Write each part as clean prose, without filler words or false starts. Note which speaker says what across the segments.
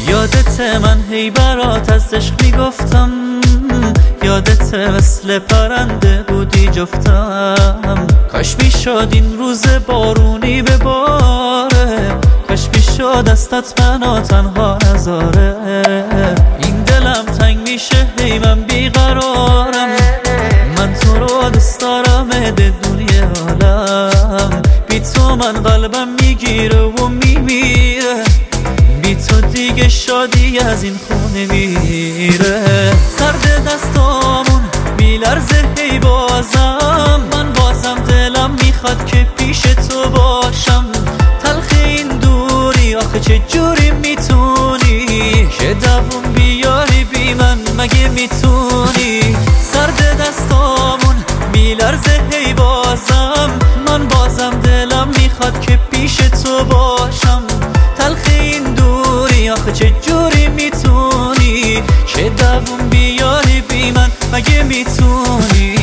Speaker 1: یادت من هی برات از عشق میگفتم، یادت مثل پرنده بودی جفتم. کاش میشد این روز بارونی بباره، کاش میشد دستت منو تنها نذاره. این دلم تنگ میشه هی من بیقرارم، من تو رو دوست دارم دنیای عالم. بی تو من قلبم میگیره و میمیره، بی تو دیگه شادی از این خونه میره. سرد دستامون میلرزه هی بازم، من بازم دلم میخواد که پیش تو باشم. تلخ این دوری آخه چه جوری میتونی که دووم بیاری بی من مگه میتونی؟ سرد دستامون میلرزه هی بازم، من بازم دلم میخواد که پیش تو باشم. تلخ این دوری آخه چه جوری میتونی که دووم بیاری بی من مگه میتونی؟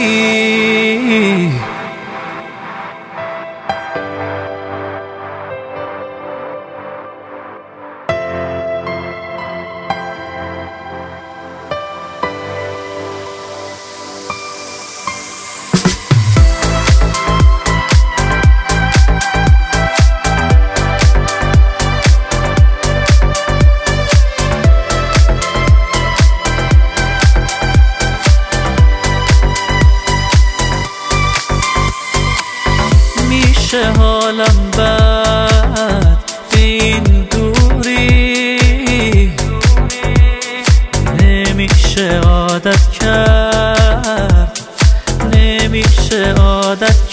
Speaker 1: حالم بد به این دوری، نمیشه عادت کرد، نمیشه عادت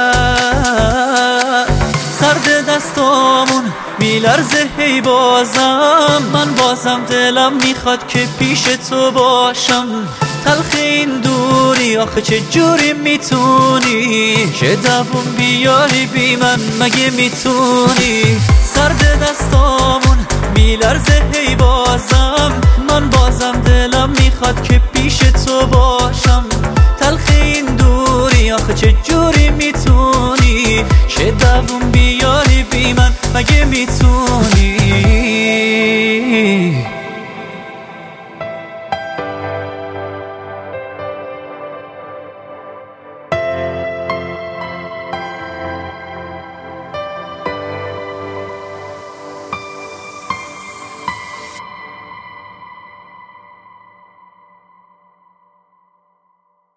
Speaker 1: کرد. سرد دستامون میلرزه هی بازم، من بازم دلم میخواد که پیش تو باشم. تلخ این دوری آخه چه جوری میتونی که دووم بیاری بی من مگه میتونی؟ سرد دستامون میلرزه هی بازم، من بازم دلم میخواد که پیش تو باشم. تلخ این دوری آخه چه جوری میتونی که دووم بیاری